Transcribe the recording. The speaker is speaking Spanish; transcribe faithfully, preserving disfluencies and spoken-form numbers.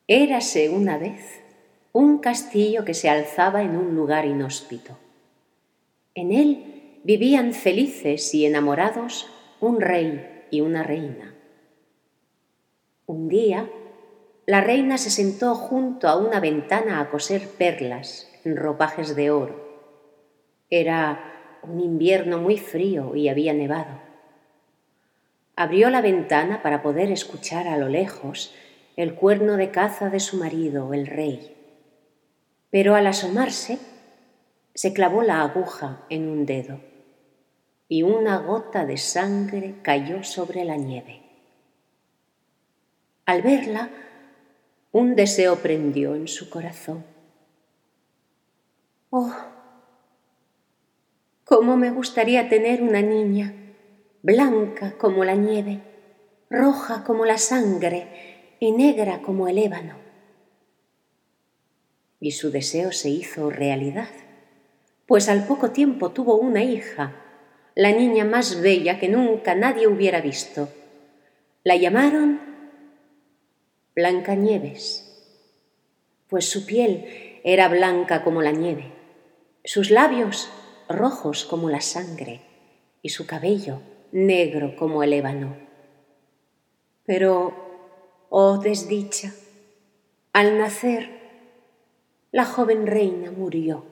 Érase una vez un castillo que se alzaba en un lugar inhóspito. En él vivían felices y enamorados un rey y una reina. Un día, la reina se sentó junto a una ventana a coser perlas en ropajes de oro. Era un invierno muy frío y había nevado. Abrió la ventana para poder escuchar a lo lejos el cuerno de caza de su marido, el rey. Pero al asomarse, se clavó la aguja en un dedo y una gota de sangre cayó sobre la nieve. Al verla, un deseo prendió en su corazón. ¡Oh! ¡Cómo me gustaría tener una niña, blanca como la nieve, roja como la sangre y negra como el ébano! Y su deseo se hizo realidad, pues al poco tiempo tuvo una hija, la niña más bella que nunca nadie hubiera visto. La llamaron Blancanieves, pues su piel era blanca como la nieve, sus labios rojos como la sangre y su cabello negro como el ébano. Pero, oh desdicha, al nacer, la joven reina murió.